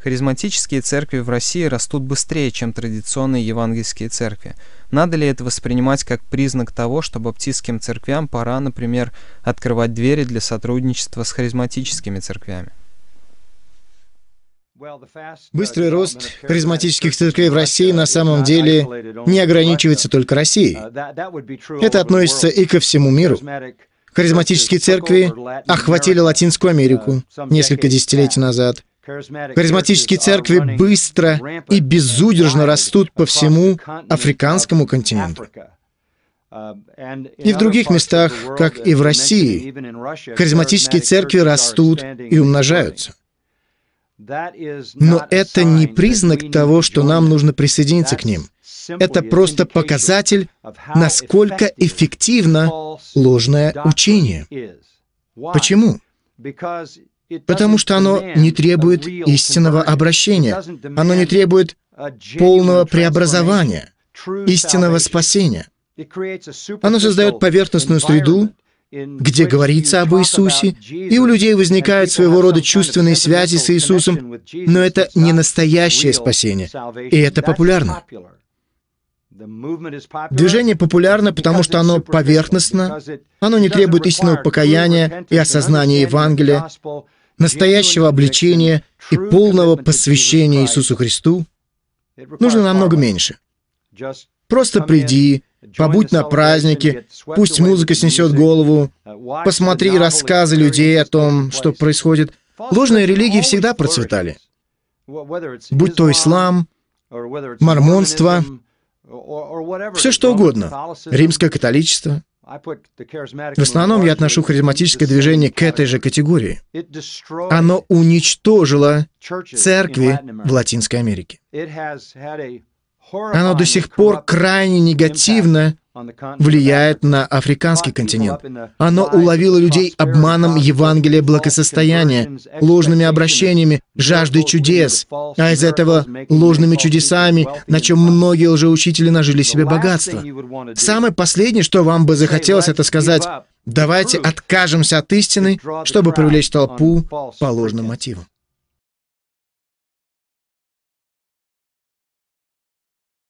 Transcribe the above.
Харизматические церкви в России растут быстрее, чем традиционные евангельские церкви. Надо ли это воспринимать как признак того, что баптистским церквям пора, например, открывать двери для сотрудничества с харизматическими церквями? Быстрый рост харизматических церквей в России на самом деле не ограничивается только Россией. Это относится и ко всему миру. Харизматические церкви охватили Латинскую Америку несколько десятилетий назад. Харизматические церкви быстро и безудержно растут по всему африканскому континенту. И в других местах, как и в России, харизматические церкви растут и умножаются. Но это не признак того, что нам нужно присоединиться к ним. Это просто показатель, насколько эффективно ложное учение. Почему? Потому что оно не требует истинного обращения, оно не требует полного преобразования, истинного спасения. Оно создает поверхностную среду, где говорится об Иисусе, и у людей возникают своего рода чувственные связи с Иисусом, но это не настоящее спасение, и это популярно. Движение популярно, потому что оно поверхностно, оно не требует истинного покаяния и осознания Евангелия, настоящего обличения и полного посвящения Иисусу Христу. Нужно намного меньше. Просто приди, побудь на празднике, пусть музыка снесет голову, посмотри рассказы людей о том, что происходит. Ложные религии всегда процветали. Будь то ислам, мормонство, все что угодно, римское католичество. В основном я отношу харизматическое движение к этой же категории. Оно уничтожило церкви в Латинской Америке. Оно до сих пор крайне негативно влияет на африканский континент. Оно уловило людей обманом Евангелия благосостояния, ложными обращениями, жаждой чудес, а из этого ложными чудесами, на чем многие лжеучители нажили себе богатство. Самое последнее, что вам бы захотелось, это сказать: давайте откажемся от истины, чтобы привлечь толпу по ложным мотивам.